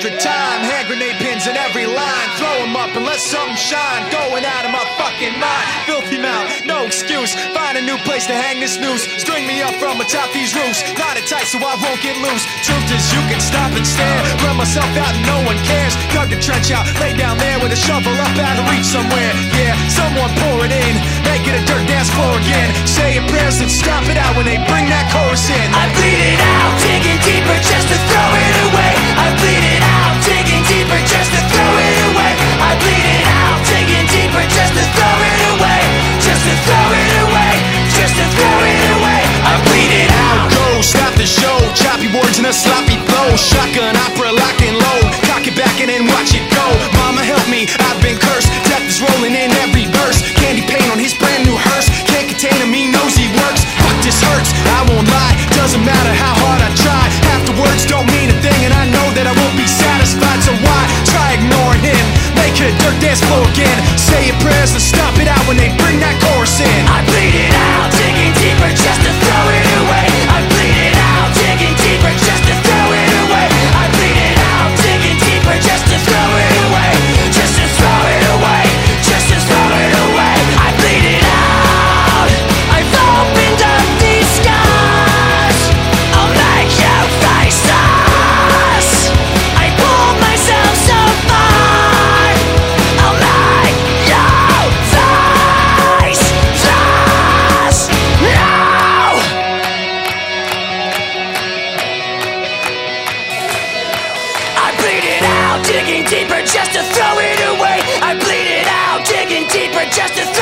the time. Hand grenade pins in every line. Throw them up and let something shine. Going out of my fucking mind. Filthy mouth, no excuse. Find a new place to hang this noose. String me up from atop these roofs. Knot it tight so I won't get loose. Truth is you can stop and stare. Run myself out and no one cares. Dug the trench out, lay down there with a shovel up out of reach somewhere. Yeah, someone pour it in. Make it a dirt dance floor again. Say your prayers and stop it out when they bring that chorus in. I bleed it out, digging deeper just to throw it away. I bleed it out, digging deeper just to throw it away. I bleed it out, digging deeper just to throw it away. Just to throw it away, just to throw it away. I bleed it out. Go, stop the show. Choppy words and a sloppy flow. Shotgun opera, lock and load. Cock it back and then watch it go. Mama help me, I've been cursed. Death is rolling in every verse. Candy paint on his brand new hearse. Can't contain him, he knows he works. Fuck, this hurts, I won't lie. Doesn't matter how hard I try. Half the words don't mean a thing, and I know that I won't be satisfied. So why try ignoring him? Make it a dirt dance floor again. Say your prayers and stop it out when they bring that chorus in. I bleed it out, digging deeper just to throw it away. I bleed it out, digging deeper just to throw it away. I bleed it out, digging deeper just to throw it away. Just to throw it away, just to throw it away. I bleed it out. I've opened up these scars. I'll make you face us. I pulled myself so far. I'll make you face us. No! I bleed it out, digging deeper just to throw it away. I bleed it out, digging deeper just to throw